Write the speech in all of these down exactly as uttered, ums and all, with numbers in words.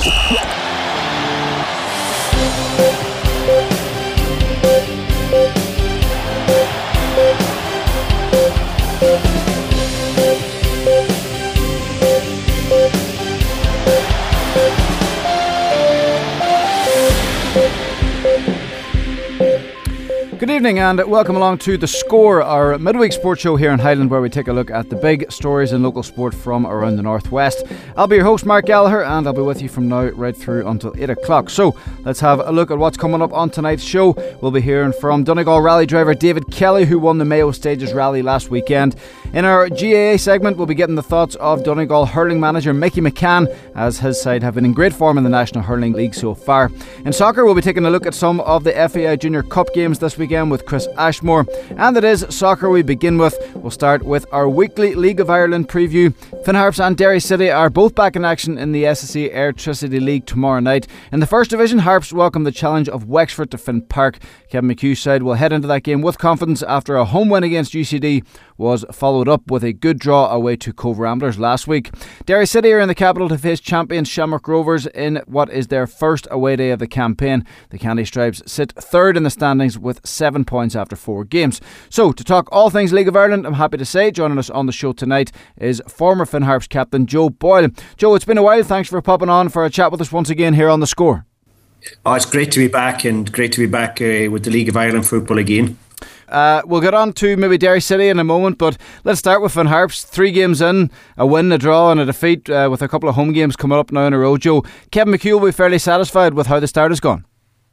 Good evening and welcome along to The Score, our midweek sports show here in Highland, where we take a look at the big stories in local sport from around the Northwest. I'll be your host, Mark Gallagher, and I'll be with you from now right through until eight o'clock. So let's have a look at what's coming up on tonight's show. We'll be hearing from Donegal rally driver David Kelly, who won the Mayo Stages rally last weekend. In our G A A segment, we'll be getting the thoughts of Donegal hurling manager Mickey McCann, as his side have been in great form in the National Hurling League so far. In soccer, we'll be taking a look at some of the F A I Junior Cup games this weekend with Chris Ashmore. And it is soccer we begin with. We'll start with our weekly League of Ireland preview. Finn Harps and Derry City are both back in action in the S S E Airtricity League tomorrow night. In the first division, Harps welcome the challenge of Wexford to Finn Park. Kevin McHugh's side will head into that game with confidence after a home win against U C D was followed up with a good draw away to Cove Ramblers last week. Derry City are in the capital to face champions Shamrock Rovers in what is their first away day of the campaign. The Candy Stripes sit third in the standings with seven points after four games. So, to talk all things League of Ireland, I'm happy to say joining us on the show tonight is former Finn Harps captain Joe Boyle. Joe, it's been a while. Thanks for popping on for a chat with us once again here on The Score. Oh, it's great to be back, and great to be back uh, with the League of Ireland football again. Uh, we'll get on to maybe Derry City in a moment, but let's start with Finn Harps. Three games in, a win, a draw and a defeat, uh, with a couple of home games coming up now in a row. Joe, Kevin McHugh will be fairly satisfied with how the start has gone.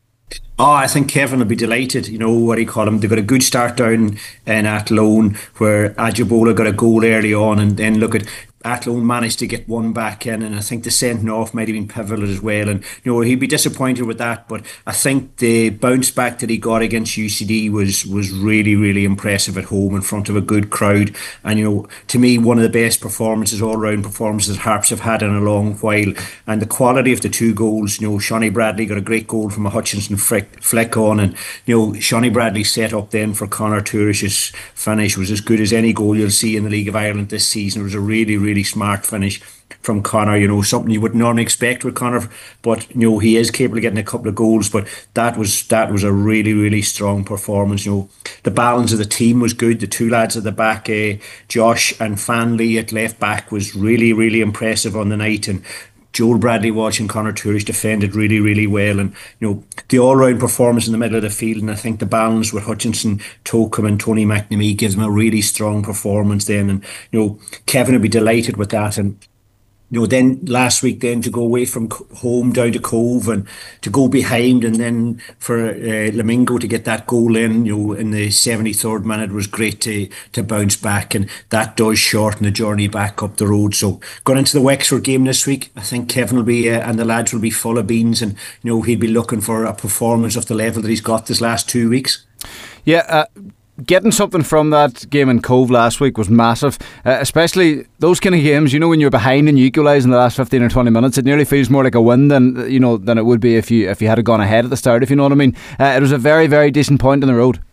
Oh, I think Kevin will be delighted. You know, what do you call him? They got a good start down in Athlone, where Ajibola got a goal early on, and then look at Athlone managed to get one back in, and I think the sending off might have been pivotal as well. And you know, he'd be disappointed with that, but I think the bounce back that he got against U C D was was really, really impressive at home in front of a good crowd. And you know, to me, one of the best performances, all round performances that Harps have had in a long while. And the quality of the two goals, you know, Shawnee Bradley got a great goal from a Hutchinson flick on, and you know, Shawnee Bradley set up then for Conor Tourish's finish was as good as any goal you'll see in the League of Ireland this season. It was a really, really really smart finish from Conor, you know, something you would normally expect with Conor, but you know, he is capable of getting a couple of goals. But that was that was a really, really strong performance. You know, the balance of the team was good. The two lads at the back, uh, Josh and Fanley at left back, was really, really impressive on the night, and Joel Bradley Walsh and Conor Tourish defended really, really well. And you know, the all-round performance in the middle of the field, and I think the balance with Hutchinson, Tokum and Tony McNamee gives them a really strong performance then. And you know, Kevin will be delighted with that. And you know, then last week then to go away from home down to Cove and to go behind, and then for uh, Lamingo to get that goal in, you know, in the seventy-third minute was great to to bounce back, and that does shorten the journey back up the road. So going into the Wexford game this week, I think Kevin will be uh, and the lads will be full of beans, and you know, he'll be looking for a performance of the level that he's got this last two weeks. Yeah. Uh Getting something from that game in Cove last week was massive, uh, especially those kind of games. You know, when you're behind and you equalise in the last fifteen or twenty minutes, it nearly feels more like a win than you know than it would be if you if you had gone ahead at the start. If you know what I mean, uh, it was a very, very decent point in the road.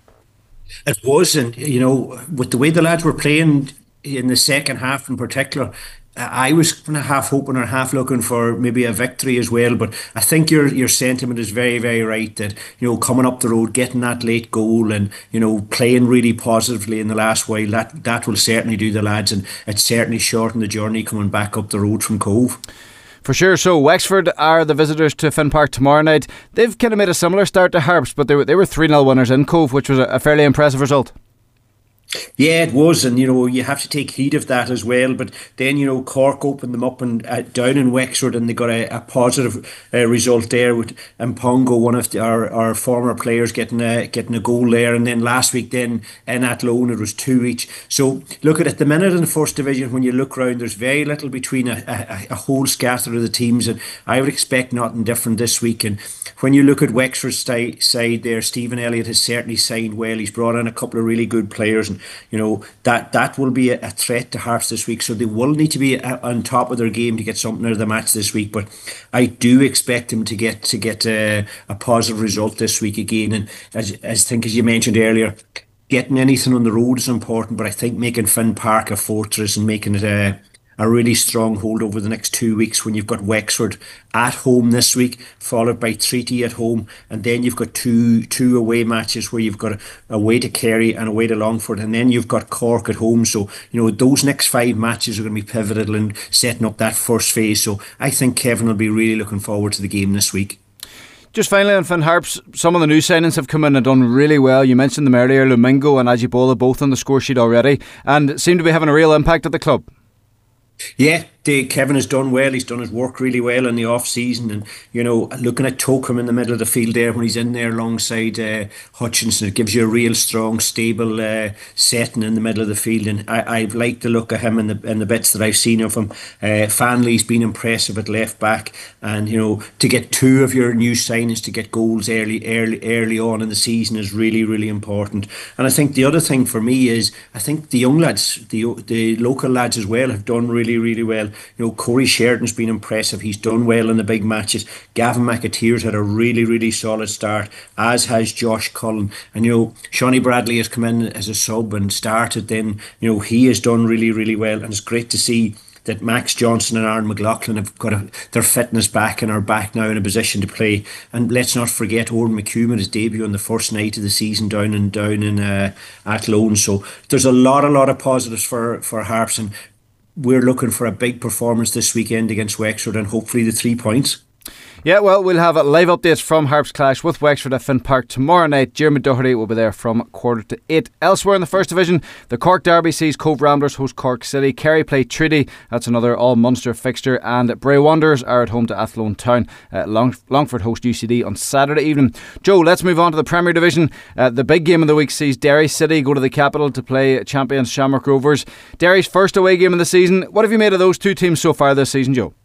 It was, and you know, with the way the lads were playing in the second half in particular, I was kind of half hoping or half looking for maybe a victory as well. But I think your your sentiment is very, very right, that you know, coming up the road, getting that late goal, and you know, playing really positively in the last while, that that will certainly do the lads, and it certainly shortened the journey coming back up the road from Cove. For sure. So Wexford are the visitors to Finn Park tomorrow night. They've kind of made a similar start to Harps, but they were they were three nil winners in Cove, which was a, a fairly impressive result. Yeah, it was, and you know, you have to take heed of that as well. But then, you know, Cork opened them up and uh, down in Wexford, and they got a, a positive uh, result there with Mpongo, one of the, our our former players, getting a getting a goal there. And then last week, then in Athlone, it was two each. So look at it, the minute in the first division, when you look round, there's very little between a, a, a whole scatter of the teams, and I would expect nothing different this week. And when you look at Wexford's st- side there, Stephen Elliott has certainly signed well. He's brought in a couple of really good players, and you know, that that will be a, a threat to Harps this week. So they will need to be a, on top of their game to get something out of the match this week. But I do expect them to get to get a, a positive result this week again. And as, as I think, as you mentioned earlier, getting anything on the road is important. But I think making Finn Park a fortress and making it a a really strong hold over the next two weeks when you've got Wexford at home this week, followed by Treaty at home, and then you've got two two away matches where you've got away to Kerry and away to Longford, and then you've got Cork at home. So, you know, those next five matches are going to be pivotal in setting up that first phase. So I think Kevin will be really looking forward to the game this week. Just finally on Finn Harps, some of the new signings have come in and done really well. You mentioned them earlier, Lumingo and Ajibola, both on the score sheet already, and seem to be having a real impact at the club. Yeah, they, Kevin has done well. He's done his work really well in the off season, and you know, looking at Tokum in the middle of the field there when he's in there alongside uh, Hutchinson, it gives you a real strong, stable uh, setting in the middle of the field. And I, I've liked the look of him in the in the bits that I've seen of him. Uh, Fanley's been impressive at left back, and you know, to get two of your new signings to get goals early, early, early on in the season is really, really important. And I think the other thing for me is I think the young lads, the the local lads as well, have done really. Really well. You know, Corey Sheridan's been impressive. He's done well in the big matches. Gavin McAteer's had a really, really solid start, as has Josh Cullen. And you know, Shawnee Bradley has come in as a sub and started. Then you know, he has done really, really well, and it's great to see that Max Johnson and Aaron McLaughlin have got a, their fitness back and are back now in a position to play. And let's not forget Oran McHugh made his debut on the first night of the season down and down in uh, Athlone. So there's a lot, a lot of positives for for Harps, and we're looking for a big performance this weekend against Wexford and hopefully the three points. Yeah, well, we'll have live updates from Harps clash with Wexford at Finn Park tomorrow night. Jeremy Doherty will be there from quarter to eight. Elsewhere in the First Division, the Cork Derby sees Cove Ramblers host Cork City. Kerry play Treaty, that's another all-Munster fixture, and Bray Wanderers are at home to Athlone Town. Uh, Long- Longford host U C D on Saturday evening. Joe, let's move on to the Premier Division. Uh, the big game of the week sees Derry City go to the capital to play champions Shamrock Rovers. Derry's first away game of the season. What have you made of those two teams so far this season, Joe?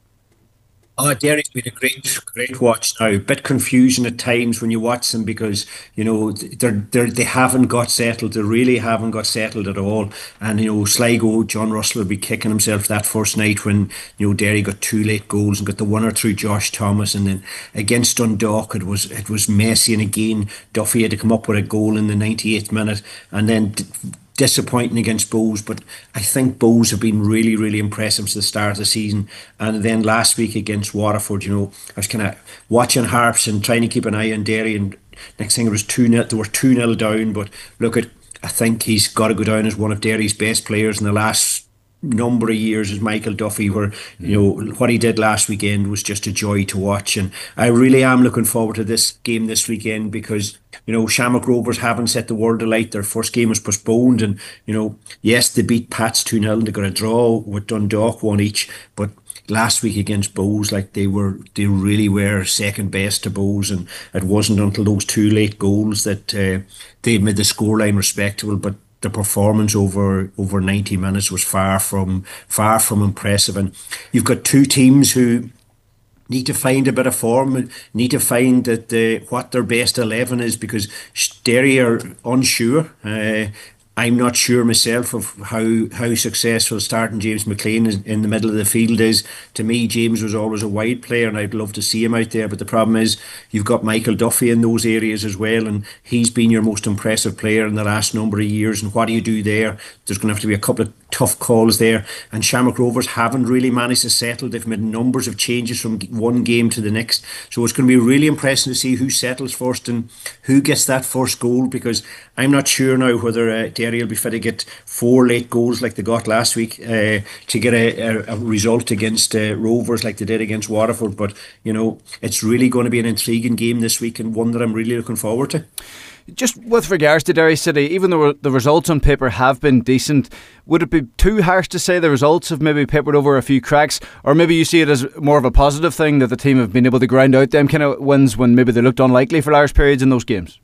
Oh, Derry's been a great, great watch now. A bit confusion at times when you watch them because you know they're they they haven't got settled. They really haven't got settled at all. And you know, Sligo, John Russell will be kicking himself that first night when you know Derry got two late goals and got the winner through Josh Thomas. And then against Dundalk, it was it was messy. And again, Duffy had to come up with a goal in the ninety-eighth minute, and then. D- disappointing against Bows, but I think Bows have been really, really impressive since the start of the season. And then last week against Waterford, you know, I was kind of watching Harps and trying to keep an eye on Derry, and next thing it was two nil. They were two nil down, but look at, I think he's got to go down as one of Derry's best players in the last number of years is Michael Duffy, where you know what he did last weekend was just a joy to watch. And I really am looking forward to this game this weekend because you know Shamrock Rovers haven't set the world alight. Their first game was postponed, and you know yes, they beat Pats two nil and they got a draw with Dundalk one each, but last week against Bows, like they were they really were second best to Bows, and it wasn't until those two late goals that uh, they made the scoreline respectable. But the performance over over ninety minutes was far from far from impressive. And you've got two teams who need to find a bit of form, need to find that the, what their best eleven is, because Derry are unsure. Uh, I'm not sure myself of how how successful starting James McLean is in the middle of the field is. To me, James was always a wide player and I'd love to see him out there, but the problem is you've got Michael Duffy in those areas as well, and he's been your most impressive player in the last number of years. And what do you do there? There's going to have to be a couple of tough calls there, and Shamrock Rovers haven't really managed to settle. They've made numbers of changes from one game to the next, so it's going to be really impressive to see who settles first and who gets that first goal, because I'm not sure now whether uh, Derry will be fit to get four late goals like they got last week uh, to get a, a, a result against uh, Rovers like they did against Waterford. But you know, it's really going to be an intriguing game this week, and one that I'm really looking forward to. Just with regards to Derry City, even though the results on paper have been decent, would it be too harsh to say the results have maybe papered over a few cracks? Or maybe you see it as more of a positive thing that the team have been able to grind out them kind of wins when maybe they looked unlikely for large periods in those games?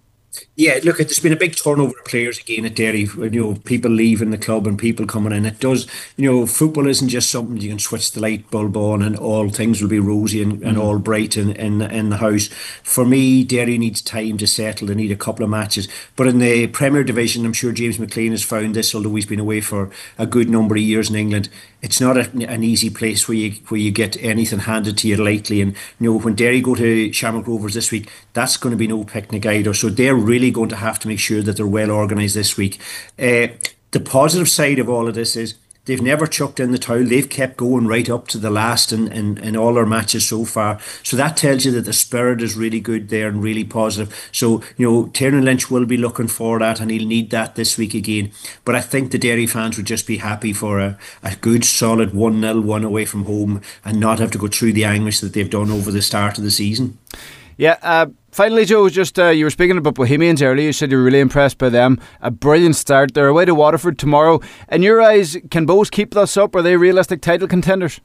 Yeah, look, there's been a big turnover of players again at Derry. You know, people leaving the club and people coming in. It does, you know, football isn't just something you can switch the light bulb on and all things will be rosy and, and all bright in, in, in the house. For me, Derry needs time to settle. They need a couple of matches. But in the Premier Division, I'm sure James McLean has found this, although he's been away for a good number of years in England. It's not a, an easy place where you where you get anything handed to you lightly. And you know, when Derry go to Shamrock Rovers this week, that's going to be no picnic either. So they're really going to have to make sure that they're well organised this week. Uh, the positive side of all of this is they've never chucked in the towel. They've kept going right up to the last in, in, in all their matches so far. So that tells you that the spirit is really good there and really positive. So, you know, Tiernan Lynch will be looking for that, and he'll need that this week again. But I think the Derry fans would just be happy for a, a good solid one nil one away from home and not have to go through the anguish that they've done over the start of the season. Yeah, uh, finally, Joe, just uh, you were speaking about Bohemians earlier. You said you were really impressed by them. A brilliant start. They're away to Waterford tomorrow. In your eyes, can Bohs keep this up? Are they realistic title contenders?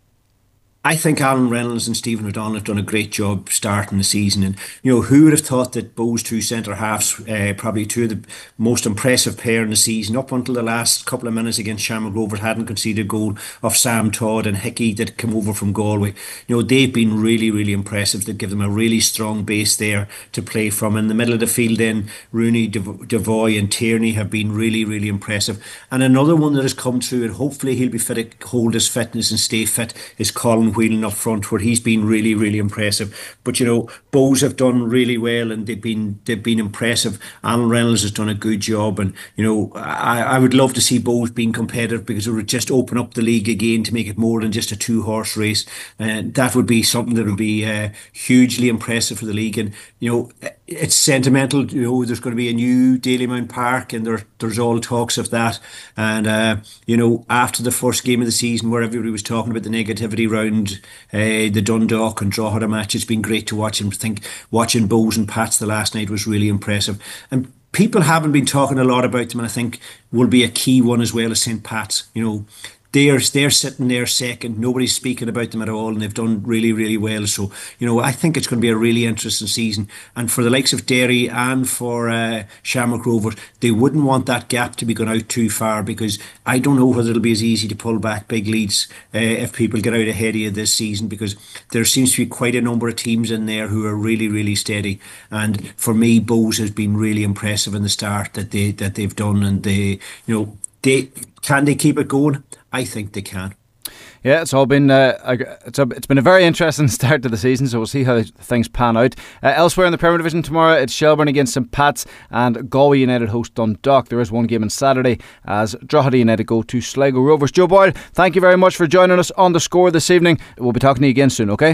I think Alan Reynolds and Stephen O'Donnell have done a great job starting the season. And, you know, who would have thought that Bohs' two centre halves, uh, probably two of the most impressive pair in the season, up until the last couple of minutes against Shamrock Rovers, hadn't conceded a goal, of Sam Todd and Hickey that came over from Galway. You know, they've been really, really impressive. They give them a really strong base there to play from. In the middle of the field, then Rooney, Dev- Devoy, and Tierney have been really, really impressive. And another one that has come through, and hopefully he'll be fit to hold his fitness and stay fit, is Colin Whelan up front, where he's been really, really impressive. But you know, Bohs have done really well, and they've been they've been impressive. Alan Reynolds has done a good job, and you know, I, I would love to see Bohs being competitive, because it would just open up the league again to make it more than just a two horse race, and uh, that would be something that would be uh, hugely impressive for the league. And you know, it's sentimental. You know, there's going to be a new Dalymount Park, and there there's all talks of that. And uh, you know, after the first game of the season, where everybody was talking about the negativity around uh, the Dundalk and Drogheda match, it's been great to watch. And I think watching Bohs and Pats the last night was really impressive. And people haven't been talking a lot about them, and I think will be a key one as well as Saint Pat's. You know, They're, they're sitting there second. Nobody's speaking about them at all, and they've done really, really well. So, you know, I think it's going to be a really interesting season. And for the likes of Derry and for uh, Shamrock Rovers, they wouldn't want that gap to be going out too far, because I don't know whether it'll be as easy to pull back big leads uh, if people get out ahead of you this season, because there seems to be quite a number of teams in there who are really, really steady. And for me, Bohs has been really impressive in the start that, they, that they've done. And they, you know, they can they keep it going? I think they can. Yeah, it's all been uh, it's a, it's been a very interesting start to the season, so we'll see how things pan out. Uh, elsewhere in the Premier Division tomorrow, it's Shelbourne against Saint Pat's and Galway United host Dundalk. There is one game on Saturday as Drogheda United go to Sligo Rovers. Joe Boyle, thank you very much for joining us on The Score this evening. We'll be talking to you again soon, okay?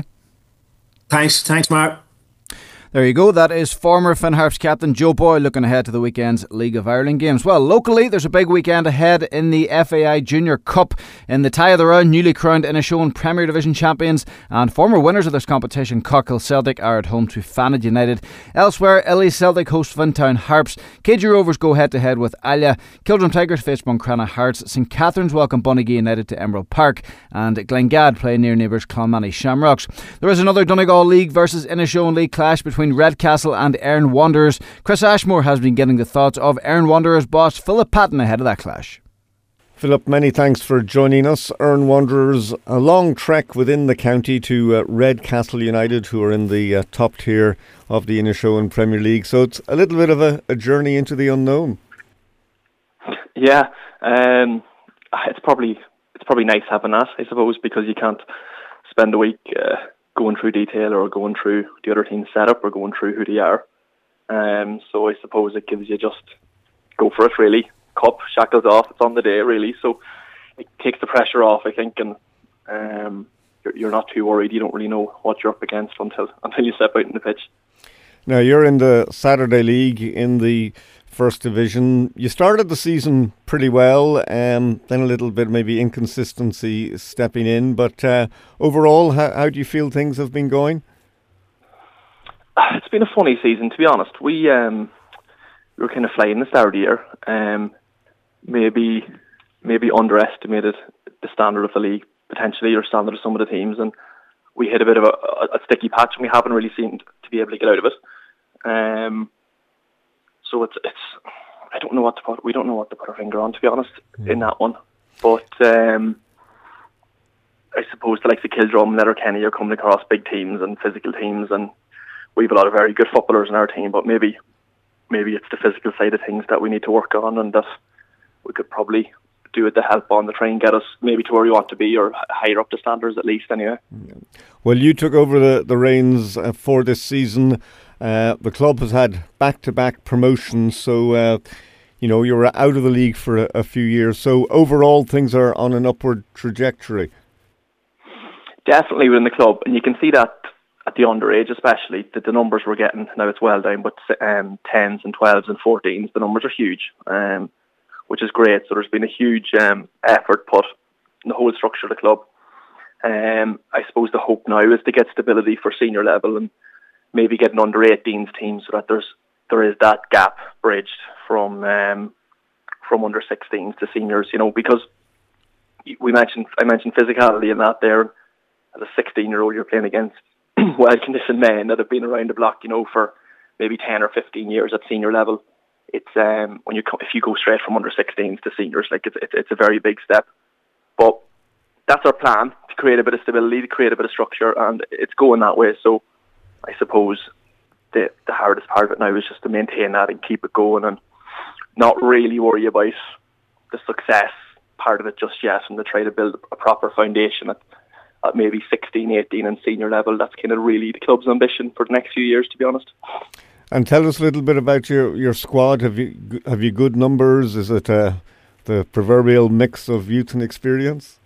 Thanks, thanks, Mark. There you go. That is former Finn Harps captain Joe Boyle looking ahead to the weekend's League of Ireland games. Well, locally, there's a big weekend ahead in the F A I Junior Cup. In the tie of the round, newly crowned Inishowen Premier Division champions and former winners of this competition, Cockhill Celtic, are at home to Fanad United. Elsewhere, Illy Celtic host Fintown Harps. K G Rovers go head to head with Alia. Kildrum Tigers face Buncrana Hearts. St Catherine's welcome Bunagee United to Emerald Park. And Glengad play near neighbours Clonmany Shamrocks. There is another Donegal League versus Inishowen League clash between Redcastle and Erne Wanderers. Chris Ashmore has been getting the thoughts of Erne Wanderers boss Philip Patton ahead of that clash. Philip, many thanks for joining us. Erne Wanderers, a long trek within the county to uh, Redcastle United, who are in the uh, top tier of the Inishowen Premier League. So it's a little bit of a, a journey into the unknown. Yeah, um, it's probably it's probably nice having that, I suppose, because you can't spend a week uh, going through detail or going through the other team's setup or going through who they are. Um, so I suppose it gives you just go for it, really. Cup, shackles off, it's on the day, really. So it takes the pressure off, I think, and um, you're, you're not too worried. You don't really know what you're up against until until you step out in the pitch. Now, you're in the Saturday League in the First Division. You started the season pretty well, um, then a little bit maybe inconsistency stepping in, but uh, overall, how, how do you feel things have been going? It's been a funny season, to be honest. We um, we were kind of flying the start of the year. Um, maybe maybe underestimated the standard of the league, potentially, or standard of some of the teams, and we hit a bit of a, a sticky patch, and we haven't really seemed to be able to get out of it. Um, so it's it's I don't know what to put. We don't know what to put our finger on, to be honest, mm. in that one. But um, I suppose the likes of Kildrum and Letterkenny are coming across big teams and physical teams, and we have a lot of very good footballers in our team. But maybe maybe it's the physical side of things that we need to work on, and that we could probably do it to help on the try and get us maybe to where we want to be, or higher up the standards at least anyway. Well, you took over the, the reins uh, for this season. Uh, the club has had back-to-back promotions, so uh, you know, you were out of the league for a, a few years. So overall, things are on an upward trajectory. Definitely within the club, and you can see that at the underage especially, that the numbers we're getting, now it's well down, but um, tens and twelves and fourteens, the numbers are huge, um, which is great. So there's been a huge um, effort put in the whole structure of the club. Um, I suppose the hope now is to get stability for senior level and maybe get an under eighteens team so that there's there is that gap bridged from um, from under sixteens to seniors, you know, because we mentioned I mentioned physicality in that there. As a sixteen-year-old, you're playing against well-conditioned men that have been around the block, you know, for maybe ten or fifteen years at senior level. It's um, when you co- if you go straight from under sixteens to seniors, like it's, it's it's a very big step. But that's our plan, to create a bit of stability, to create a bit of structure, and it's going that way. So I suppose the the hardest part of it now is just to maintain that and keep it going, and not really worry about the success part of it just yet, and to try to build a proper foundation at at maybe sixteen, eighteen and senior level. That's kind of really the club's ambition for the next few years, to be honest. And tell us a little bit about your, your squad. Have you have you good numbers? Is it uh, the proverbial mix of youth and experience?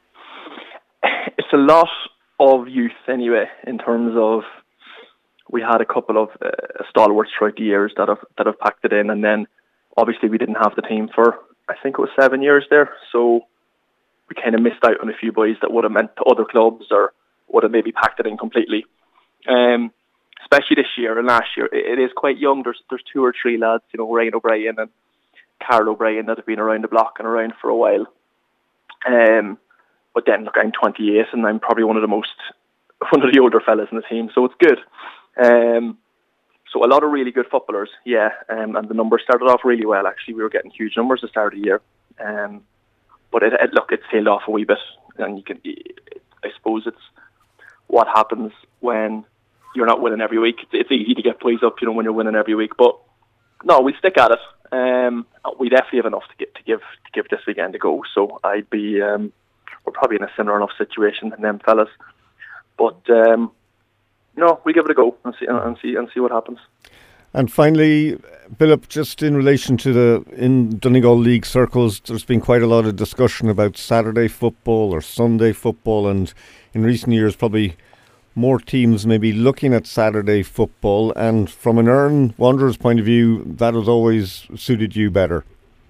It's a lot of youth anyway, in terms of we had a couple of uh, stalwarts throughout the years that have that have packed it in, and then obviously we didn't have the team for, I think it was seven years there, so we kind of missed out on a few boys that would have meant to other clubs or would have maybe packed it in completely. Um, especially this year and last year, it, it is quite young. There's there's two or three lads, you know, Ryan O'Brien and Carl O'Brien, that have been around the block and around for a while. Um, but then, look, I'm twenty-eight and I'm probably one of the most, one of the older fellas in the team, so it's good. Um, so a lot of really good footballers, yeah, um, and the numbers started off really well, actually. We were getting huge numbers at the start of the year. Um, But it, it, look, it's tailed off a wee bit, and you can. It, I suppose it's what happens when you're not winning every week. It's, it's easy to get boys up, you know, when you're winning every week. But no, we stick at it. Um, we definitely have enough to get to give to give this weekend a go. So I'd be. Um, we're probably in a similar enough situation than them fellas, but um, no, we give it a go and see and see and see what happens. And finally, Philip, just in relation to the in Donegal League circles, there's been quite a lot of discussion about Saturday football or Sunday football, and in recent years probably more teams maybe looking at Saturday football, and from an Erne Wanderers point of view, that has always suited you better.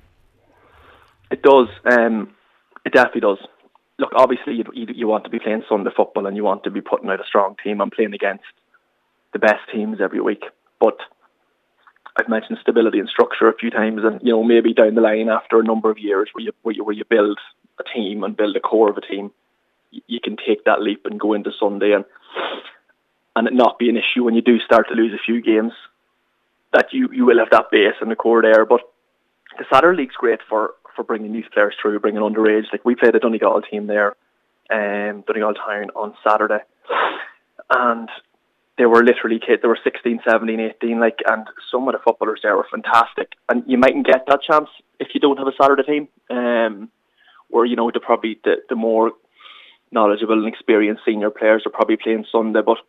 It does. Um, it definitely does. Look, obviously you, you, you want to be playing Sunday football and you want to be putting out a strong team and playing against the best teams every week, but I've mentioned stability and structure a few times, and you know, maybe down the line after a number of years where you where you, where you build a team and build a core of a team, you, you can take that leap and go into Sunday and and it not be an issue when you do start to lose a few games, that you, you will have that base and the core there. But the Saturday League's great for, for bringing youth players through, bringing underage. Like we played a Donegal team there, um, Donegal Town on Saturday, and they were literally kids. They were sixteen, seventeen, eighteen, like, and some of the footballers there were fantastic. And you mightn't get that chance if you don't have a Saturday team, um, where, you know, the probably the, the more knowledgeable and experienced senior players are probably playing Sunday, but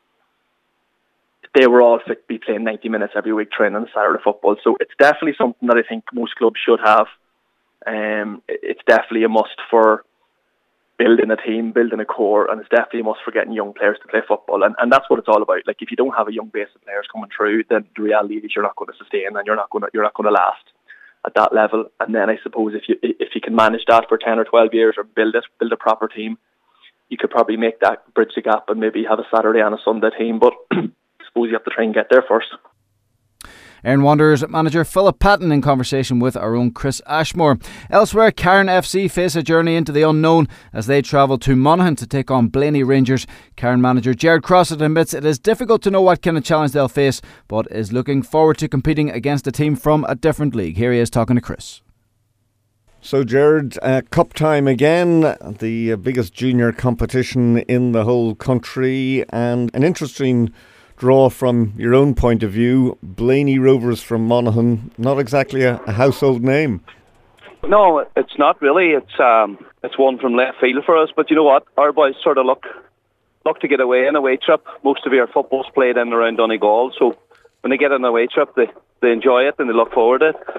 they were all fit to be playing ninety minutes every week training Saturday football. So it's definitely something that I think most clubs should have. Um, it's definitely a must for building a team, building a core, and it's definitely a must for getting young players to play football. And, and that's what it's all about. Like, if you don't have a young base of players coming through, then the reality is you're not going to sustain and you're not going to you're not going to last at that level. And then I suppose if you if you can manage that for ten or twelve years or build it, build a proper team, you could probably make that bridge the gap and maybe have a Saturday and a Sunday team. But I suppose you have to try and get there first. Erne Wanderers manager Philip Patton in conversation with our own Chris Ashmore. Elsewhere, Cairn F C face a journey into the unknown as they travel to Monaghan to take on Blaney Rangers. Cairn manager Gerard Crossett admits it is difficult to know what kind of challenge they'll face, but is looking forward to competing against a team from a different league. Here he is talking to Chris. So Gerard, uh, cup time again, the uh, biggest junior competition in the whole country, and an interesting draw from your own point of view. Blaney Rovers from Monaghan, not exactly a, a household name. No, it's not really. It's um, it's one from left field for us. But you know what? Our boys sort of look look to get away on a away trip. Most of our football's played in and around Donegal, so when they get on a away trip, they, they enjoy it and they look forward to it.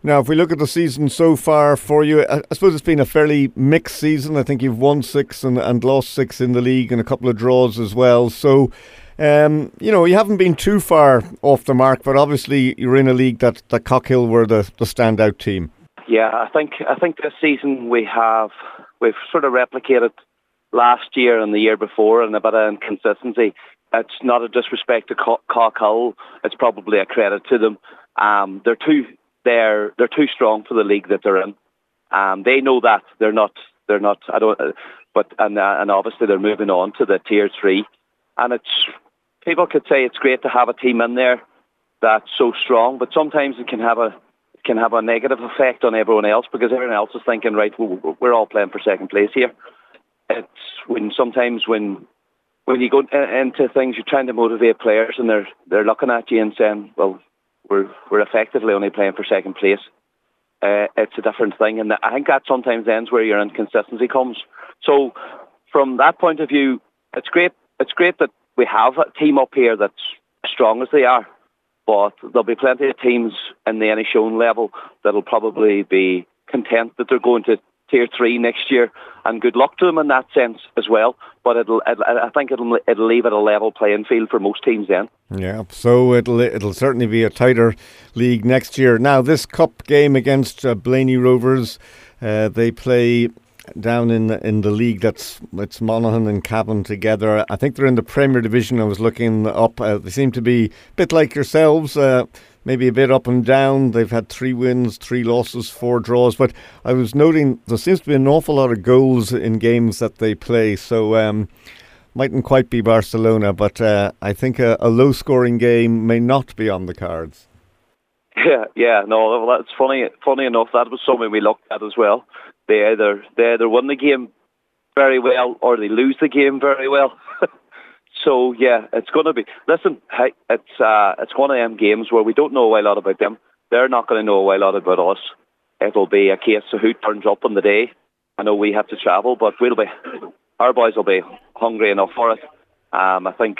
Now, if we look at the season so far for you, I, I suppose it's been a fairly mixed season. I think you've won six and, and lost six in the league and a couple of draws as well. So, um, you know, you haven't been too far off the mark, but obviously you're in a league that, that Cockhill were the, the standout team. Yeah, I think I think this season we have, we've sort of replicated last year and the year before and a bit of inconsistency. It's not a disrespect to Cockhill. It's probably a credit to them. Um, they're too they're they're too strong for the league that they're in. Um, they know that they're not they're not. I don't. Uh, but and uh, and obviously they're moving on to the tier three. And it's people could say it's great to have a team in there that's so strong, but sometimes it can have a it can have a negative effect on everyone else because everyone else is thinking, right, we're all playing for second place here. It's when sometimes when. When you go into things, you're trying to motivate players, and they're they're looking at you and saying, "Well, we're we're effectively only playing for second place." Uh, it's a different thing, and I think that sometimes ends where your inconsistency comes. So, from that point of view, it's great. It's great that we have a team up here that's as strong as they are, but there'll be plenty of teams in the Inishowen level that'll probably be content that they're going to tier three next year, and good luck to them in that sense as well. But it'll, it'll I think it'll it'll leave it a level playing field for most teams then. Yeah, so it'll it'll certainly be a tighter league next year. Now, this cup game against uh, Blaney Rovers, uh, they play down in the, in the league that's it's Monaghan and Cavan together. I think they're in the Premier Division. I was looking up. Uh, they seem to be a bit like yourselves. Uh, Maybe a bit up and down. They've had three wins, three losses, four draws. But I was noting there seems to be an awful lot of goals in games that they play. So um, mightn't quite be Barcelona, but uh, I think a, a low-scoring game may not be on the cards. Yeah, yeah. No, well, that's funny. Funny enough, that was something we looked at as well. They either they either win the game very well or they lose the game very well. So yeah, it's going to be. Listen, hey, it's uh, it's one of them games where we don't know a lot about them. They're not going to know a lot about us. It'll be a case of who turns up on the day. I know we have to travel, but we'll be. Our boys will be hungry enough for it. Um, I think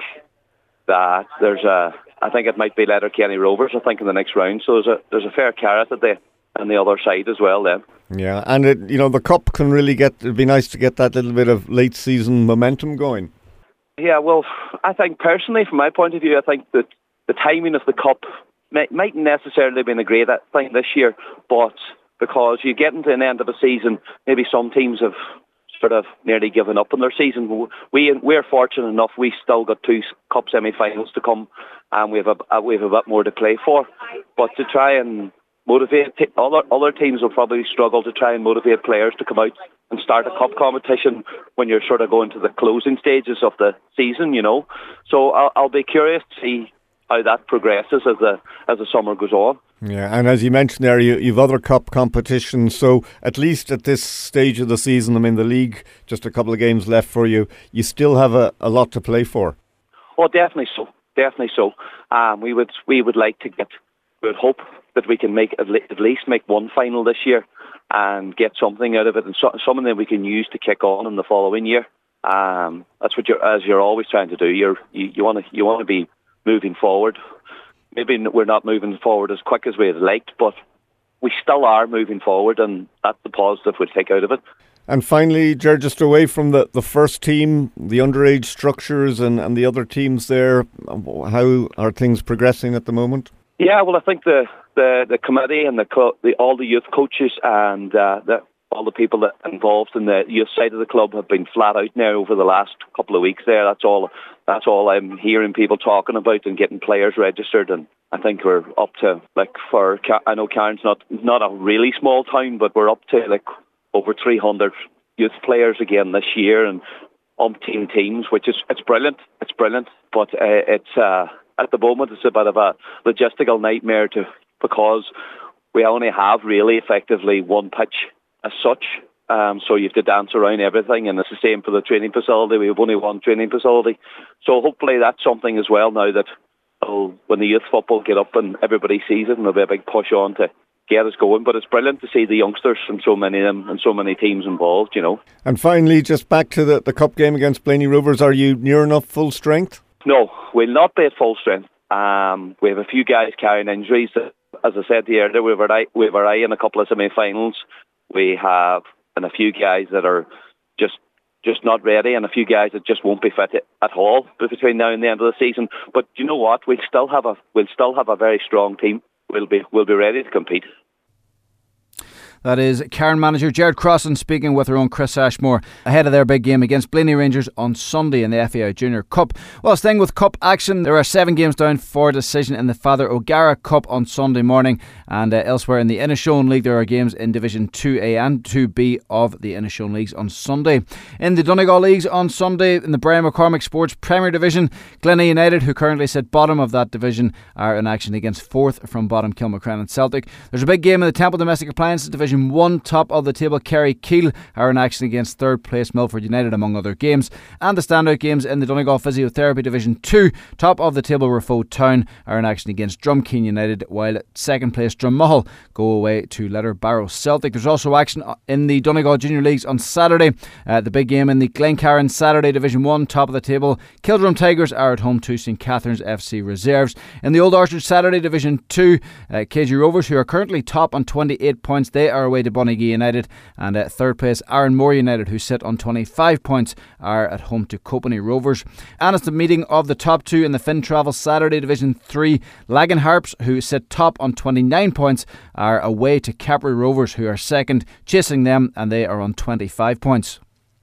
that there's a. I think it might be Letterkenny Rovers. I think in the next round. So there's a there's a fair carrot at the on the other side as well. Then. Yeah, and it, you know the cup can really get. It'd be nice to get that little bit of late season momentum going. Yeah, well, I think personally, from my point of view, I think that the timing of the Cup may, mightn't necessarily have been a great thing this year, but because you get into an end of a season, maybe some teams have sort of nearly given up on their season. We, we're fortunate enough, we still got two Cup semi-finals to come, and we have a, we have a bit more to play for. But to try and motivate, other, other teams will probably struggle to try and motivate players to come out and start a cup competition when you're sort of going to the closing stages of the season, you know. So I'll, I'll be curious to see how that progresses as the as the summer goes on. Yeah, and as you mentioned there, you, you've other cup competitions. So at least at this stage of the season, I mean, the league, just a couple of games left for you, you still have a, a lot to play for. Oh, definitely so. Definitely so. Um, we would we would like to get. We would hope that we can make at least make one final this year and get something out of it, and so, something that we can use to kick on in the following year. Um, that's what you're, as you're always trying to do. You're, you you want to you want to be moving forward. Maybe we're not moving forward as quick as we'd liked, but we still are moving forward, and that's the positive we'll take out of it. And finally, Ger, just away from the, the first team, the underage structures and, and the other teams there, how are things progressing at the moment? Yeah, well, I think the, the, the committee and the, cl- the all the youth coaches and uh, the, all the people that involved in the youth side of the club have been flat out now over the last couple of weeks there. That's all That's all I'm hearing people talking about, and getting players registered. And I think we're up to, like, for, I know Cairns not not a really small town, but we're up to like over three hundred youth players again this year, and umpteen teams, which is, it's brilliant. It's brilliant. But uh, it's... Uh, At the moment, it's a bit of a logistical nightmare to because we only have really effectively one pitch as such. Um, so you have to dance around everything, and it's the same for the training facility. We have only one training facility. So hopefully that's something as well now that oh, when the youth football get up and everybody sees it, and there'll be a big push on to get us going. But it's brilliant to see the youngsters and so many of them and so many teams involved, you know. And finally, just back to the, the cup game against Blaney Rovers, are you near enough full strength? No, we'll not be at full strength. Um, we have a few guys carrying injuries that as I said to you earlier, we have our eye, we have our eye in a couple of semi-finals. We have and a few guys that are just just not ready, and a few guys that just won't be fit at all between now and the end of the season. But you know what? We'll still have a we'll still have a very strong team. We'll be we'll be ready to compete. That is Cairn manager Gerard Crossan speaking with our own Chris Ashmore ahead of their big game against Blaney Rangers on Sunday in the F A I Junior Cup. Well, staying with Cup action, there are seven games down for decision in the Father O'Gara Cup on Sunday morning, and uh, elsewhere in the Inishowen League there are games in Division two A and two B of the Inishowen Leagues on Sunday. In the Donegal Leagues on Sunday, in the Brian McCormick Sports Premier Division, Glenna United, who currently sit bottom of that division, are in action against fourth from bottom Kilmacrennan and Celtic. There's a big game in the Temple Domestic Appliances Division one, top of the table Kerry Keel are in action against third place Milford United, among other games. And the standout games in the Donegal Physiotherapy Division two, top of the table Rafo Town are in action against Drumkeen United, while second place Drummuhal go away to Letterbarrow Celtic. There's also action in the Donegal Junior Leagues on Saturday. Uh, the big game in the Glencairn Saturday Division one, top of the table Kildrum Tigers are at home to St Catherine's F C Reserves. In the Old Orchard Saturday Division two, uh, K G Rovers, who are currently top on twenty-eight points, they are away to Bonnie United, and at third place Aaronmore United, who sit on twenty-five points, are at home to Copenhagen Rovers. And it's the meeting of the top two in the Finn Travel Saturday Division three. Lagan Harps, who sit top on twenty-nine points, are away to Capri Rovers, who are second, chasing them, and they are on twenty-five points.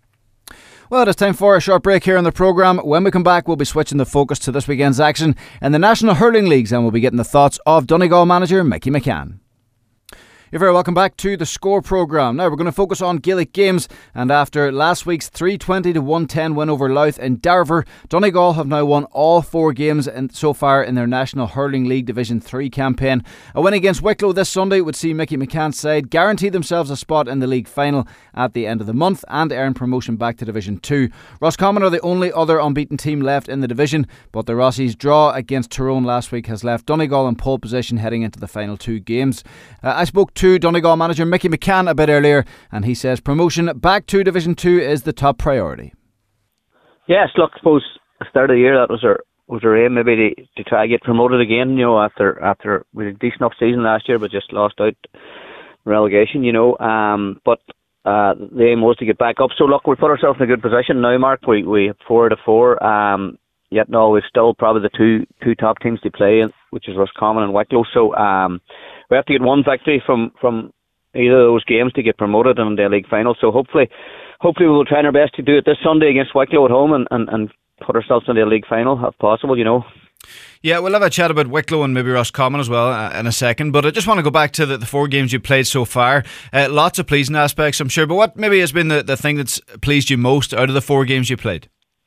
Well, it is time for a short break here on the programme. When we come back, we'll be switching the focus to this weekend's action in the National Hurling Leagues, and we'll be getting the thoughts of Donegal manager Mickey McCann. You're very welcome back to the Score programme. Now we're going to focus on Gaelic games, and after last week's three twenty to one ten win over Louth in Darver, Donegal have now won all four games in, so far in their National Hurling League Division three campaign. A win against Wicklow this Sunday would see Mickey McCann's side guarantee themselves a spot in the league final at the end of the month and earn promotion back to Division two. Roscommon are the only other unbeaten team left in the division, but the Rossies' draw against Tyrone last week has left Donegal in pole position heading into the final two games. Uh, I spoke to Donegal manager Mickey McCann a bit earlier, and he says promotion back to Division two is the top priority. Yes, look, I suppose at the start of the year that was our was our aim, maybe to, to try to get promoted again, you know, after after we had a decent enough season last year but just lost out relegation, you know. Um, but uh, the aim was to get back up. So look, we put ourselves in a good position now, Mark. We we have four to four. Um, yet no, we've still probably the two two top teams to play, which is Roscommon and Wicklow. So um, we have to get one victory from, from either of those games to get promoted in the league final. So hopefully, hopefully we will try our best to do it this Sunday against Wicklow at home and, and, and put ourselves in the league final if possible, you know. Yeah, we'll have a chat about Wicklow and maybe Roscommon as well uh, in a second, but I just want to go back to the, the four games you've played so far. Uh, lots of pleasing aspects, I'm sure, but what maybe has been the, the thing that's pleased you most out of the four games you played?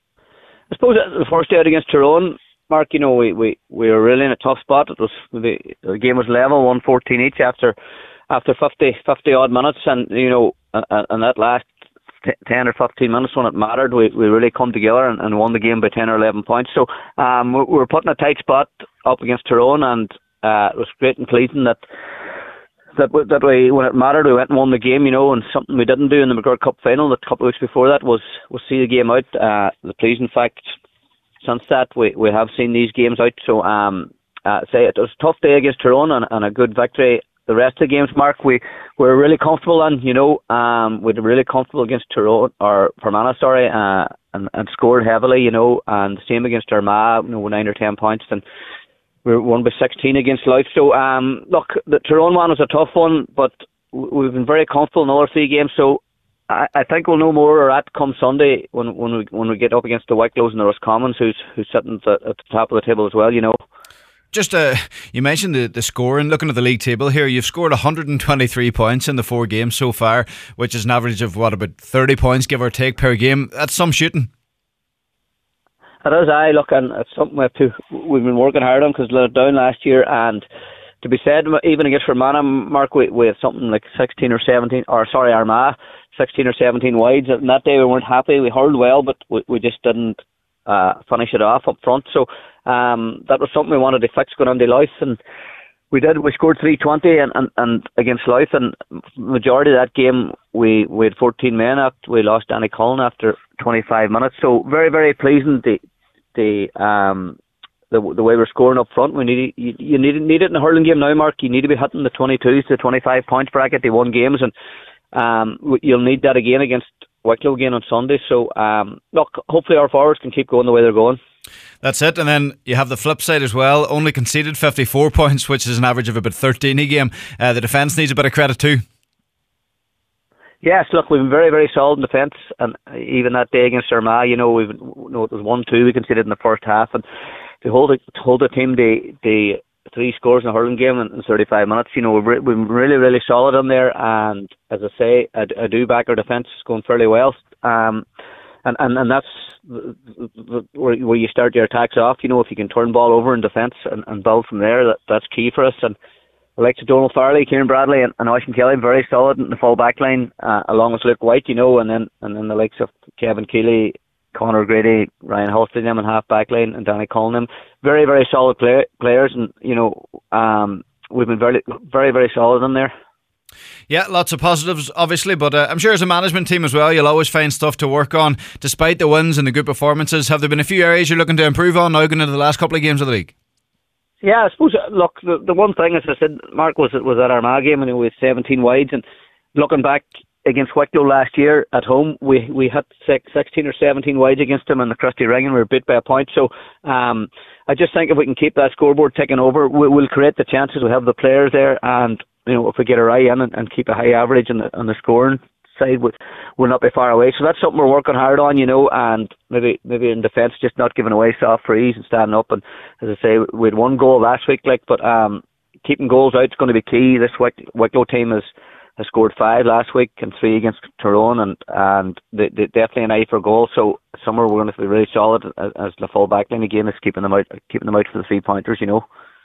I suppose the first day out against Tyrone, Mark, you know, we, we, we were really in a tough spot. It was the, the game was level, one fourteen each after after fifty, fifty odd minutes, and you know, and, and that last t- ten or fifteen minutes when it mattered, we, we really come together and, and won the game by ten or eleven points. So um, we, we were put in a tight spot up against Tyrone, and uh, it was great and pleasing that that we, that we, when it mattered, we went and won the game. You know, and something we didn't do in the McGirt Cup final a couple of weeks before that was was see the game out. Uh, the pleasing fact. Since that, we, we have seen these games out. So, um, uh, say it was a tough day against Tyrone and, and a good victory. The rest of the games, Mark, we were really comfortable in. You know, um, we were really comfortable against Tyrone or Fermanagh, sorry, uh, and, and scored heavily. You know, and the same against Armagh, you know, nine or ten points, and we won by sixteen against Louth. So, um, look, the Tyrone one was a tough one, but we've been very comfortable in all our three games. So. I, I think we'll know more or at come Sunday when when we when we get up against the Wicklows and the Roscommons, who's who's sitting at the, at the top of the table as well. You know. Just uh, you mentioned the the score, and looking at the league table here, you've scored one hundred twenty-three points in the four games so far, which is an average of what, about thirty points give or take per game. That's some shooting. It is. I look, and it's something we have to. We've been working hard on because we let it down last year, and. To be said, even against Fermanagh, Mark, we, we had something like sixteen or seventeen, or sorry, Armagh, sixteen or seventeen wides. And that day we weren't happy. We hurled well, but we, we just didn't uh, finish it off up front. So um, that was something we wanted to fix going on to Louth, and we did. We scored three twenty and, and, and against Louth, and majority of that game we, we had fourteen men up. We lost Danny Cullen after twenty-five minutes. So very, very pleasing. The the um. the the way we're scoring up front. We need you, you need need it in a hurling game now, Mark. You need to be hitting the twenty-twos to twenty-five points bracket. They won games, and um, you'll need that again against Wicklow again on Sunday. So um, look, hopefully our forwards can keep going the way they're going. That's it. And then you have the flip side as well. Only conceded fifty-four points, which is an average of about thirteen a game. Uh, the defence needs a bit of credit too. Yes, look, we've been very, very solid in defence, and even that day against Armagh, you know, we've you know, it was one two we conceded in the first half, and to hold it, to hold the team the the three scores in a hurling game in, in thirty-five minutes, you know, we've, re- we've been really, really solid in there, and as I say, I, I do back our defence is going fairly well, um, and, and and that's the, the, where, where you start your attacks off. You know, if you can turn ball over in defence and, and build from there, that that's key for us. And the likes of Donald Farley, Kieran Bradley, and, and Oisín Kelly very solid in the full back line, uh, along with Luke White, you know, and then and then the likes of Kevin Keeley, Conor Grady, Ryan Halstead, them in half back line, and Danny Cullen, very very solid play, players, and you know, um, we've been very very very solid in there. Yeah, lots of positives, obviously, but uh, I'm sure as a management team as well, you'll always find stuff to work on, despite the wins and the good performances. Have there been a few areas you're looking to improve on now going into the last couple of games of the league? Yeah, I suppose, look, the, the one thing, as I said, Mark, was was that Armagh game, and we had seventeen wides, and looking back against Wicklow last year at home, we we had sixteen or seventeen wides against them in the Christy Ring, and we were beat by a point. So um, I just think if we can keep that scoreboard ticking over, we, we'll create the chances. We have the players there, and you know, if we get a eye in and, and keep a high average on the, on the scoring side, we, we'll not be far away. So that's something we're working hard on, you know, and maybe maybe in defence, just not giving away soft frees and standing up. And as I say, we had one goal last week, like, but um, keeping goals out is going to be key. This Wick- Wicklow team has, has scored five last week and three against Tyrone, and and they, they definitely an eye for goals. So somewhere we're going to be really solid as, as the full back line again is keeping them out, keeping them out for the three pointers, you know.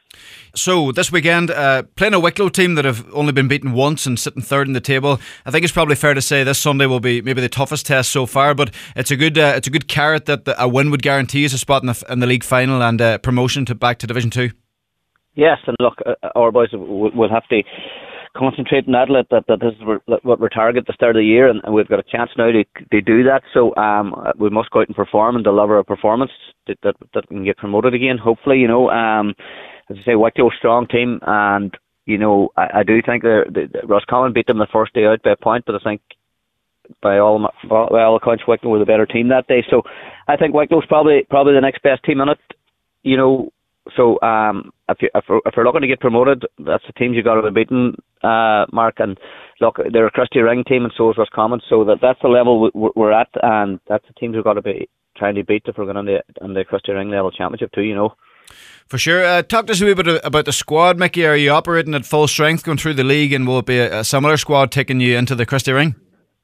So this weekend, uh, playing a Wicklow team that have only been beaten once and sitting third in the table, I think it's probably fair to say this Sunday will be maybe the toughest test so far. But it's a good, uh, it's a good carrot that the, a win would guarantee us a spot in the, in the league final and uh, promotion to back to Division Two. Yes, and look, uh, our boys will, will have to concentrate on that. That, that this is what we're targeting at the start of the year, and, and we've got a chance now to, to do that. So um, we must go out and perform and deliver a performance that that, that can get promoted again. Hopefully, you know. Um, As I say, Wicklow strong team, and you know I, I do think that Roscommon beat them the first day out by a point, but I think by all by all accounts Wicklow were the better team that day. So I think Wicklow's probably probably the next best team in it, you know. So um, if you if we're, if we're looking to get promoted, that's the teams you got to be beaten, uh, Mark. And look, they're a Christy Ring team, and so is Roscommon. So that that's the level we're at, and that's the teams we've got to be trying to beat if we're going on the on the Christy Ring level championship too, you know. For sure. Uh, talk to us a wee bit about the squad, Mickey. Are you operating at full strength going through the league, and will it be a, a similar squad taking you into the Christy Ring?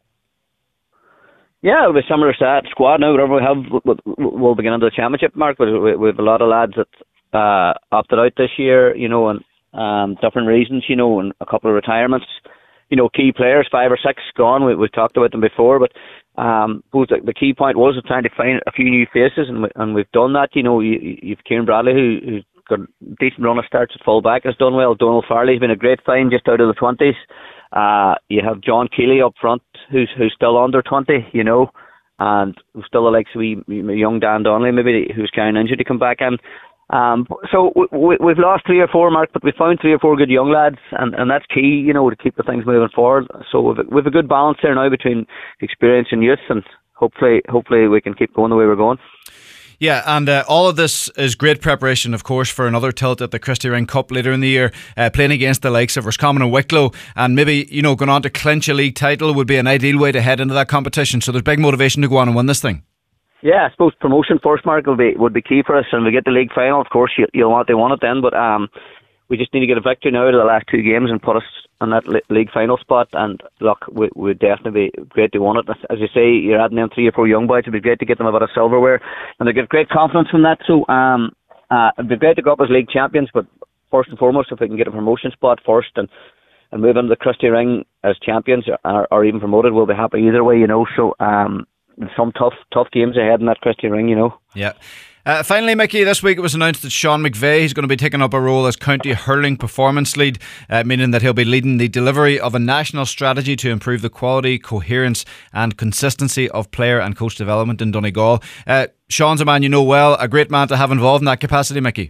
Yeah, it'll be a similar squad now. Whatever we have, we'll begin into the championship, Mark. But we have a lot of lads that uh, opted out this year, you know, and um, different reasons, you know, and a couple of retirements. You know, key players, five or six gone. We, we've talked about them before, but um, the, the key point was trying to find a few new faces, and, we, and we've done that. You know, you, you've Kieran Bradley, who, who's got a decent run of starts at full back, has done well. Donald Farley's been a great find just out of the twenties. Uh, you have John Keeley up front, who's who's still under twenty, you know, and still the likes of wee, young Dan Donnelly, maybe, who's carrying injury to come back in. Um, so we, we've lost three or four, Mark, but we found three or four good young lads, and, and that's key, you know, to keep the things moving forward. So we've, we've a good balance there now between experience and youth, and hopefully, hopefully we can keep going the way we're going. Yeah, and uh, all of this is great preparation, of course, for another tilt at the Christy Ring Cup later in the year, uh, playing against the likes of Roscommon and Wicklow, and maybe, you know, going on to clinch a league title would be an ideal way to head into that competition. So there's big motivation to go on and win this thing. Yeah, I suppose promotion first, Mark, would be would be key for us, and we get the league final. Of course, you, you'll want they want it then, but um, we just need to get a victory now out of the last two games and put us on that league final spot. And look, we would definitely be great to win it. As you say, you're adding in three or four young boys. It'd be great to get them a bit of silverware, and they get great confidence from that. So um, uh, it'd be great to go up as league champions, but first and foremost, if we can get a promotion spot first and and move into the Christy Ring as champions, or, or even promoted, we'll be happy either way, you know. So um. Some tough, tough games ahead in that Christy Ring, you know. Yeah. Uh, finally, Mickey, this week it was announced that Sean McVeigh is going to be taking up a role as County Hurling Performance Lead, uh, meaning that he'll be leading the delivery of a national strategy to improve the quality, coherence and consistency of player and coach development in Donegal. Uh, Sean's a man you know well, a great man to have involved in that capacity, Mickey.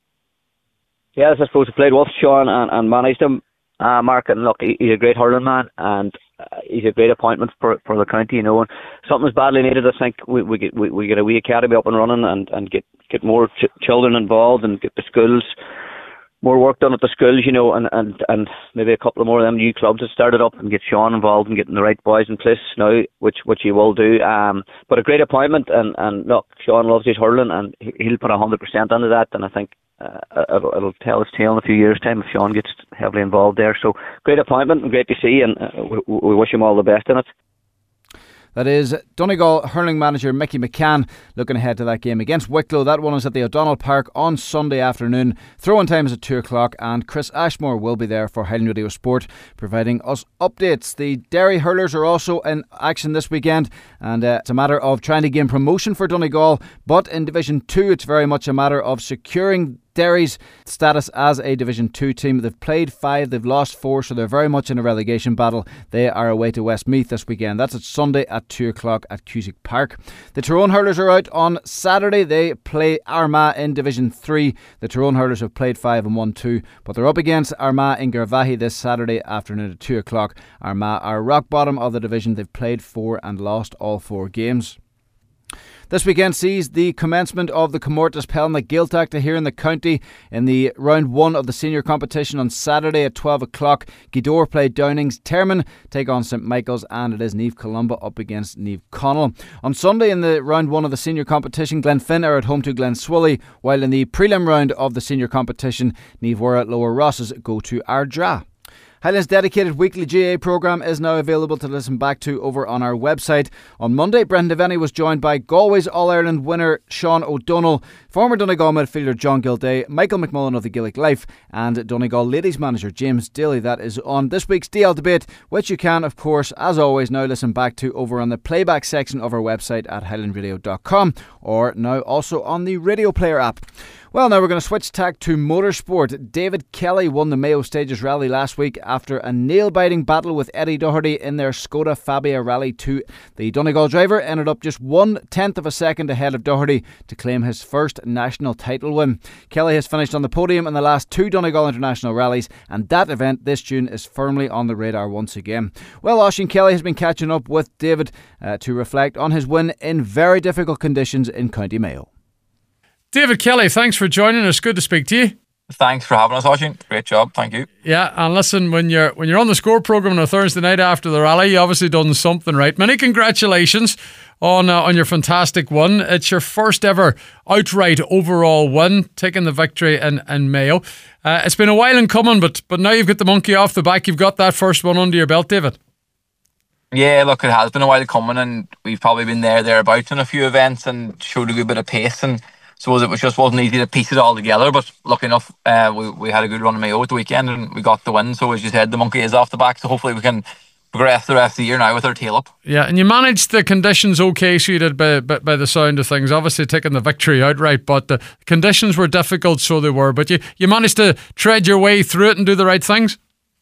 Yes, I suppose I played with Sean and, and managed him, uh, Mark, and look, he, he's a great hurling man, and uh, he's a great appointment for for the county, you know, and something's badly needed. I think we we get we, we get a wee academy up and running, and, and get, get more ch- children involved, and get the schools, more work done at the schools, you know, and, and, and maybe a couple of more of them new clubs that started up, and get Sean involved and getting the right boys in place now, which which he will do. Um, but a great appointment, and, and look, Sean loves his hurling, and he'll put one hundred percent into that, and I think uh, it'll, it'll tell its tale in a few years' time if Sean gets heavily involved there. So great appointment and great to see, and uh, we, we wish him all the best in it. That is Donegal hurling manager Mickey McCann looking ahead to that game against Wicklow. That one is at the O'Donnell Park on Sunday afternoon. Throw-in time is at two o'clock, and Chris Ashmore will be there for Highland Radio Sport providing us updates. The Derry hurlers are also in action this weekend, and uh, it's a matter of trying to gain promotion for Donegal, but in Division two it's very much a matter of securing Derry's status as a Division two team. They've played five, they've lost four, so they're very much in a relegation battle. They are away to Westmeath this weekend. That's at Sunday at two o'clock at Cusack Park. The Tyrone hurlers are out on Saturday. They play Armagh in Division three. The Tyrone hurlers have played five and won two, but they're up against Armagh in Garvaghey this Saturday afternoon at two o'clock. Armagh are rock bottom of the division. They've played four and lost all four games. This weekend sees the commencement of the Comórtas Pelna Gaeltachta here in the county in the round one of the senior competition on Saturday at twelve o'clock. Gweedore play Downings, Termon take on St Michael's, and it is Niamh Columba up against Niamh Connell. On Sunday in the round one of the senior competition, Glenfin are at home to Glenswilly, while in the prelim round of the senior competition, Niamh Wara Lower Rosses go to Ardra. Highland's dedicated weekly G A A programme is now available to listen back to over on our website. On Monday, Brendan Devaney was joined by Galway's All-Ireland winner Sean O'Donnell, former Donegal midfielder John Gilday, Michael McMullen of the Gaelic Life, and Donegal ladies manager James Daly. That is on this week's D L Debate, which you can, of course, as always, now listen back to over on the playback section of our website at highland radio dot com, or now also on the Radio Player app. Well, now we're going to switch tack to motorsport. David Kelly won the Mayo Stages Rally last week after a nail-biting battle with Eddie Doherty in their Skoda Fabia Rally two. The Donegal driver ended up just one-tenth of a second ahead of Doherty to claim his first national title win. Kelly has finished on the podium in the last two Donegal International Rallies, and that event this June is firmly on the radar once again. Well, Oisín Kelly has been catching up with David uh, to reflect on his win in very difficult conditions in County Mayo. David Kelly, thanks for joining us. Good to speak to you. Thanks for having us, Oisín. Great job, thank you. Yeah, and listen, when you're when you're on the Score programme on a Thursday night after the rally, you obviously done something right. Many congratulations on uh, on your fantastic win. It's your first ever outright overall win, taking the victory in, in Mayo. Uh, it's been a while in coming, but but now you've got the monkey off the back. You've got that first one under your belt, David. Yeah, look, it has been a while coming, and we've probably been there, thereabouts in a few events and showed a good bit of pace, and suppose it was just wasn't easy to piece it all together, but lucky enough, uh, we, we had a good run in Mayo at the weekend and we got the win. So as you said, the monkey is off the back, so hopefully we can progress the rest of the year now with our tail up. Yeah, and you managed the conditions okay, so you did by, by, by the sound of things, obviously taking the victory outright, but the conditions were difficult, so they were, but you, you managed to tread your way through it and do the right things?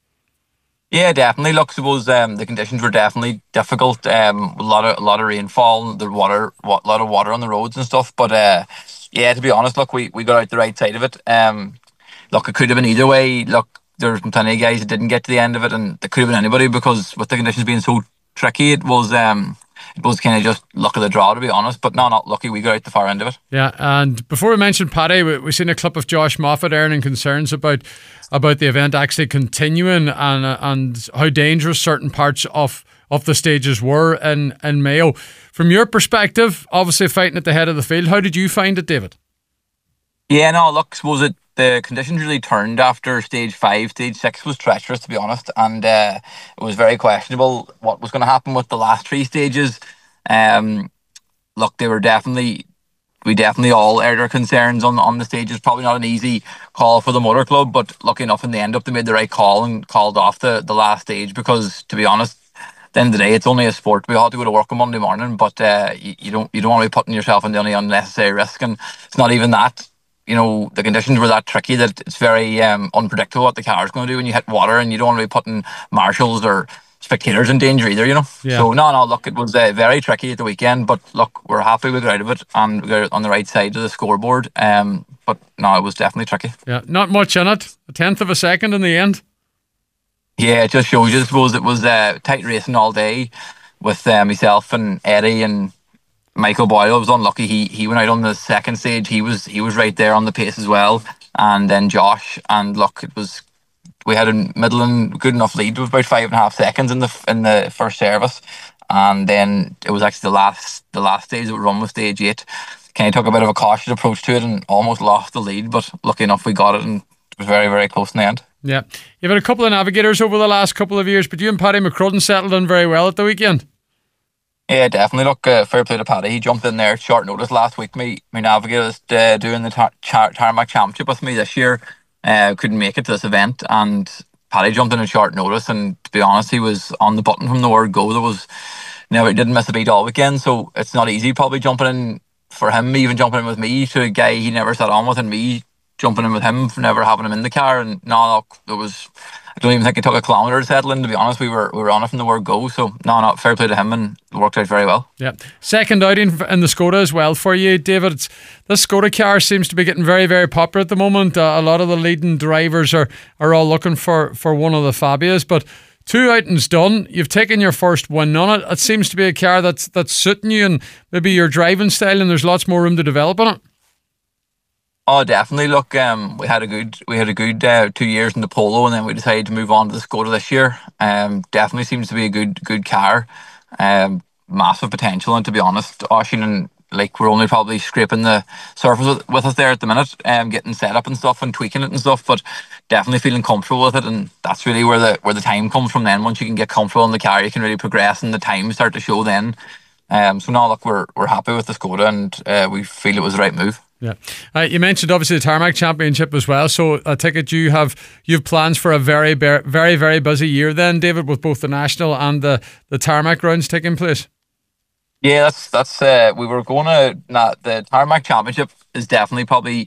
Yeah, definitely. Look, I suppose um, the conditions were definitely difficult. Um, a lot of a lot of rainfall, the water, a lot of water on the roads and stuff. But uh, yeah, to be honest, look, we, we got out the right side of it. Um, look, it could have been either way. Look, there's plenty of guys that didn't get to the end of it, and it could have been anybody because with the conditions being so tricky, it was um, it was kind of just luck of the draw, to be honest. But no, not lucky. We got out the far end of it. Yeah, and before we mentioned Paddy, we we seen a clip of Josh Moffat airing concerns about about the event actually continuing and uh, and how dangerous certain parts of of the stages were in, in Mayo. From your perspective, obviously fighting at the head of the field, how did you find it, David? Yeah, no, look, I suppose it, the conditions really turned after stage five. Stage six was treacherous, to be honest, and uh, it was very questionable what was going to happen with the last three stages. Um, look, they were definitely... We definitely all aired our concerns on on the stage. It's probably not an easy call for the motor club, but lucky enough in the end up they made the right call and called off the, the last stage because, to be honest, the end of the day, it's only a sport. We all have to go to work on Monday morning, but uh, you, you don't you don't want to be putting yourself into any unnecessary risk. And it's not even that. You know, the conditions were that tricky that it's very um, unpredictable what the car is going to do when you hit water, and you don't want to be putting marshals or spectators in danger either, you know. Yeah. So no, no, look, it was uh, very tricky at the weekend, but look, we're happy we got out of it and we got it on the right side of the scoreboard. Um, but no, it was definitely tricky. Yeah, not much in it. A tenth of a second in the end. Yeah, it just shows you. I suppose it was uh, tight racing all day with uh, myself and Eddie and Michael Boyle. Was unlucky. He he went out on the second stage. He was he was right there on the pace as well, and then Josh. And look, it was. We had a middling good enough lead with about five and a half seconds in the in the first service, and then it was actually the last the last stage that we run with stage eight. Kind of took a bit of a cautious approach to it and almost lost the lead, but lucky enough we got it, and it was very very close in the end. Yeah, you've had a couple of navigators over the last couple of years, but you and Paddy McCrudden settled in very well at the weekend. Yeah, definitely. Look, uh, fair play to Paddy. He jumped in there at short notice last week. Me, my navigator is uh, doing the tar- tar- tarmac championship with me this year. Uh, couldn't make it to this event, and Paddy jumped in at short notice. And to be honest, he was on the button from the word go. There was never didn't miss a beat all weekend, so it's not easy probably jumping in for him, even jumping in with me to a guy he never sat on with, and me jumping in with him for never having him in the car. And no, no, there was. I don't even think it took a kilometre to settle in, to be honest. We were we were on it from the word go. So, no, no, fair play to him, and it worked out very well. Yeah. Second outing in the Skoda as well for you, David. It's, this Skoda car seems to be getting very, very popular at the moment. Uh, a lot of the leading drivers are, are all looking for, for one of the Fabias. But two outings done, you've taken your first win on it. It seems to be a car that's, that's suiting you and maybe your driving style, and there's lots more room to develop on it. Oh, definitely. Look, um, we had a good we had a good uh, two years in the Polo, and then we decided to move on to the Skoda this year. Um, definitely seems to be a good good car. Um, massive potential, and to be honest, Oisín, and like we're only probably scraping the surface with, with us there at the minute, um, getting set up and stuff and tweaking it and stuff. But definitely feeling comfortable with it, and that's really where the where the time comes from. Then once you can get comfortable in the car, you can really progress, and the time start to show then. Um, so now look, we're we're happy with the Skoda, and uh, we feel it was the right move. Yeah, uh, you mentioned obviously the Tarmac Championship as well. So I take it you have you have plans for a very very very busy year then, David, with both the national and the, the Tarmac rounds taking place. Yeah, that's that's. Uh, we were going to not the Tarmac Championship is definitely probably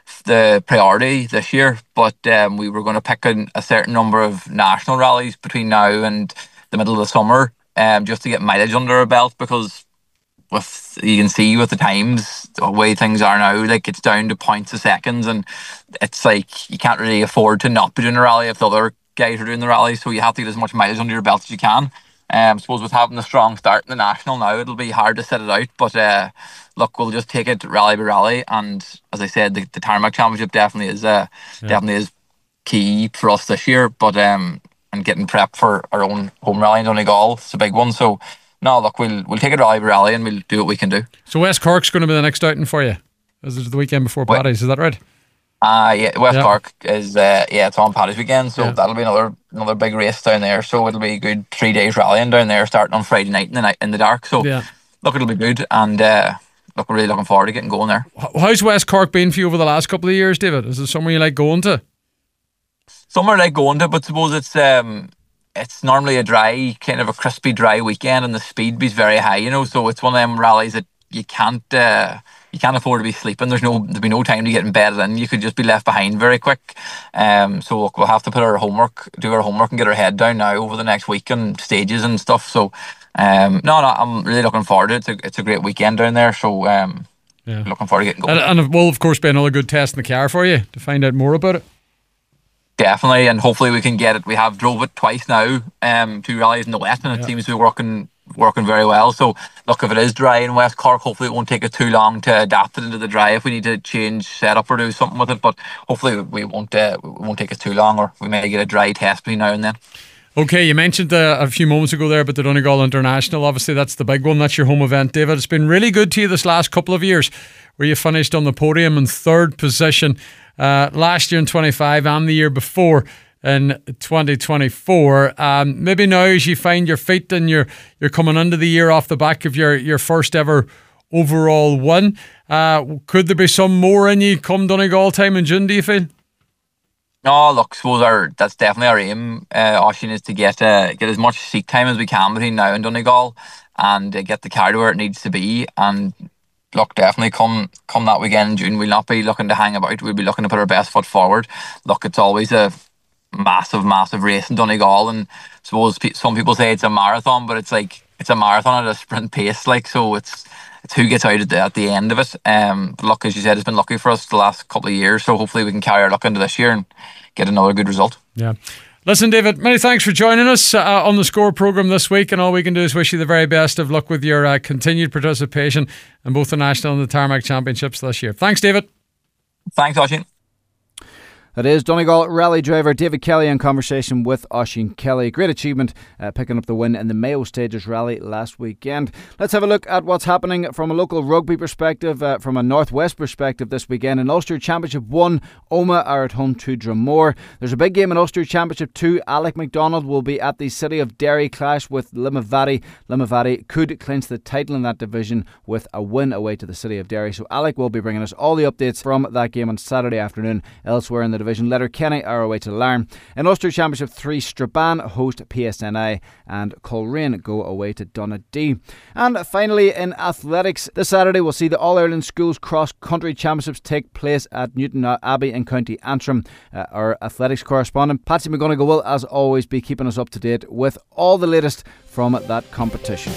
the priority this year, but um, we were going to pick a, a certain number of national rallies between now and the middle of the summer, um, just to get mileage under our belt, because with you can see with the times the way things are now, like it's down to points a seconds, and it's like you can't really afford to not be doing a rally if the other guys are doing the rally, so you have to get as much mileage under your belt as you can. Um, I suppose with having a strong start in the national now, it'll be hard to set it out, but uh, look, we'll just take it rally by rally, and as I said, the, the Tarmac Championship definitely is uh, yeah. definitely is key for us this year, but um, and getting prepped for our own home rally in Donegal, it's a big one, so no, look, we'll we'll take it rally by rally and we'll do what we can do. So West Cork's going to be the next outing for you? Is it the weekend before Paddy's? Is that right? Uh yeah, West yeah. Cork is uh, yeah, it's on Paddy's weekend, so yeah. that'll be another another big race down there. So it'll be a good three days rallying down there, starting on Friday night in the night in the dark. So yeah. look, it'll be good, and uh, look, we're really looking forward to getting going there. How's West Cork been for you over the last couple of years, David? Is it somewhere you like going to? Somewhere I like going to, but suppose it's um. It's normally a dry, kind of a crispy, dry weekend, and the speed is very high, you know. So it's one of them rallies that you can't, uh, you can't afford to be sleeping. There's no, there'll be no time to get in bed, and you could just be left behind very quick. Um, so we'll, we'll have to put our homework, do our homework, and get our head down now over the next week and stages and stuff. So, um, no, no, I'm really looking forward to it. It's a, it's a great weekend down there. So, um, yeah. looking forward to getting going. And, and it will, of course, be another good test in the car for you to find out more about it. Definitely, and hopefully we can get it. We have drove it twice now, um, two rallies in the wet, and it yeah. seems to be working working very well. So, look, if it is dry in West Cork, hopefully it won't take us too long to adapt it into the dry if we need to change setup or do something with it. But hopefully we won't uh, it won't take us too long, or we may get a dry test between now and then. Okay, you mentioned uh, a few moments ago there about the Donegal International. Obviously, that's the big one. That's your home event, David. It's been really good to you this last couple of years, where you finished on the podium in third position uh, last year in twenty-five and the year before in twenty twenty-four. Um, maybe now, as you find your feet and you're you're coming into the year off the back of your, your first ever overall win, uh, could there be some more in you come Donegal time in June, do you feel? No, look, suppose our that's definitely our aim, uh, Oisín, is to get uh, get as much seat time as we can between now and Donegal, and uh, get the car to where it needs to be. And look, definitely come come that weekend in June, we'll not be looking to hang about. We'll be looking to put our best foot forward. Look, it's always a massive, massive race in Donegal, and I suppose pe- some people say it's a marathon, but it's like it's a marathon at a sprint pace. Like, so it's it's who gets out at the, at the end of it. Um, but look, as you said, it's been lucky for us the last couple of years, so hopefully we can carry our luck into this year and get another good result. Yeah. Listen, David, many thanks for joining us uh, on the Score programme this week, and all we can do is wish you the very best of luck with your uh, continued participation in both the National and the Tarmac Championships this year. Thanks, David. Thanks, Oisín. That is Donegal rally driver David Kelly in conversation with Oisín Kelly. Great achievement uh, picking up the win in the Mayo Stages rally last weekend. Let's have a look at what's happening from a local rugby perspective, uh, from a Northwest perspective this weekend. In Ulster Championship one, Omagh are at home to Dromore. There's a big game in Ulster Championship two. Alec MacDonald will be at the City of Derry clash with Limavady. Limavady could clinch the title in that division with a win away to the City of Derry. So Alec will be bringing us all the updates from that game on Saturday afternoon. Elsewhere in the division, Letterkenny are away to Larne. In Ulster Championship three, Strabane host P S N I and Coleraine go away to Donaghadee. And finally, in athletics, this Saturday we'll see the All-Ireland Schools Cross Country Championships take place at Newton Abbey in County Antrim. Uh, our athletics correspondent Patsy McGonigal will, as always, be keeping us up to date with all the latest from that competition.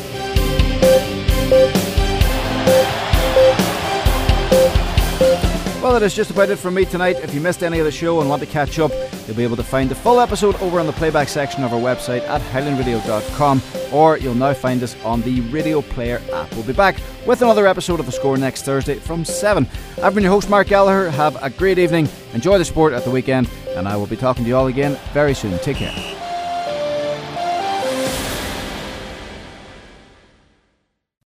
Well, that is just about it from me tonight. If you missed any of the show and want to catch up, you'll be able to find the full episode over on the playback section of our website at highland radio dot com, or you'll now find us on the Radio Player app. We'll be back with another episode of The Score next Thursday from seven. I've been your host, Mark Gallagher. Have a great evening. Enjoy the sport at the weekend, and I will be talking to you all again very soon. Take care.